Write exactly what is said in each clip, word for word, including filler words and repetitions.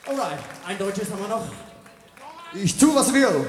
Alright, ein deutsches haben wir noch. Ich tu, was ich will.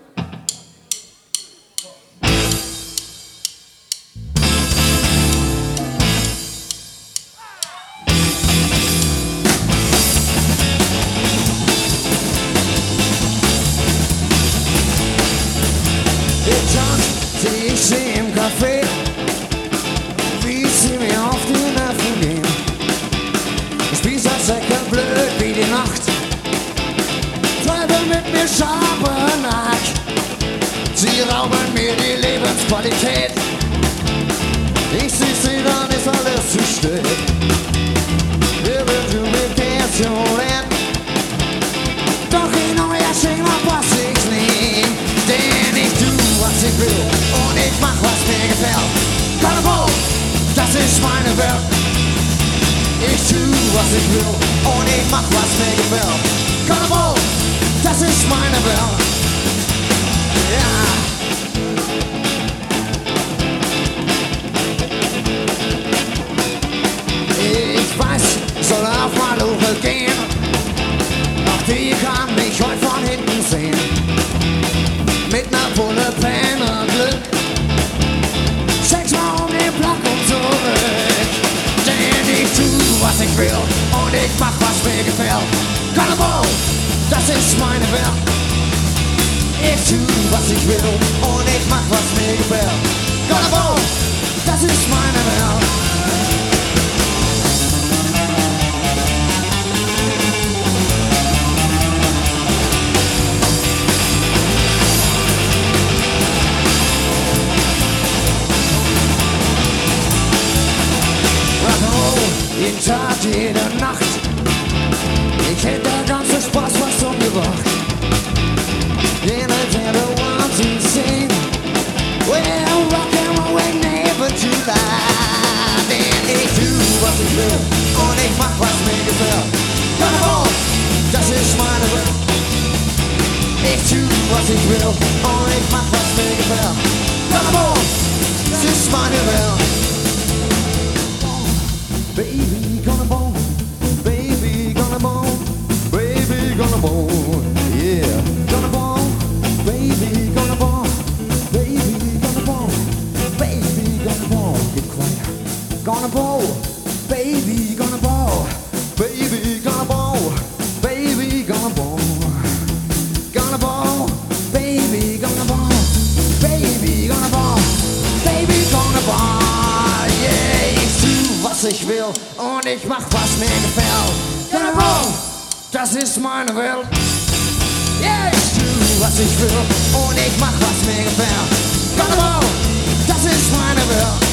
Ich seh im Café, wie sie mir auf die Nerven gehen. Ich spieß als Säcke blöd wie die Nacht, treibe mit mir Schabernack. Sie rauben mir die Lebensqualität, ich seh sie, dann ist alles zu spät. Wir würden mit Geld doch in euer Schema pass ich nie, denn ich tu, was ich will und ich mach, was mir gefällt. Carnival, das ist meine Welt. Ich tu, was ich will und ich mach, was mir gefällt. Carnival, das ist meine Welt. Ja. Ich weiß, ich soll auf Maluche gehen, doch die kann mich heute von hinten sehen. Mit ner Pulle Penne Glück, sechsmal um den Block und zurück. Denn ich tu, was ich will und ich mach, was mir gefällt. Carnival, das ist meine Welt. Ich tu, was ich will und ich mach, was mir gefällt. Carnival, das ist meine Welt. Jeden Tag, jede Nacht, ich hätte der ganze Spaß fast umgebracht. Then I tell the one to sing, well, rock and roll ain't never too loud. Denn ich tu, was ich will und ich mach, was mir gefällt. Carnival, das ist meine Welt. Ich tu, was ich will und ich mach, was mir gefällt. Carnival, das ist meine Welt. Baby gonna bone, baby gonna bone, baby gonna bone, yeah. Gonna bone, baby gonna bone, baby gonna bone, baby gonna bone. Get quiet. Gonna bone, baby gonna bone, baby gonna bone, baby gonna bone. Gonna bone, baby gonna bone, baby gonna bone, baby gonna bone. Was ich will und ich mach, was mir gefällt. Carnival, das ist meine Welt. Yeah, ich tu, was ich will und ich mach, was mir gefällt. Carnival, das ist meine Welt.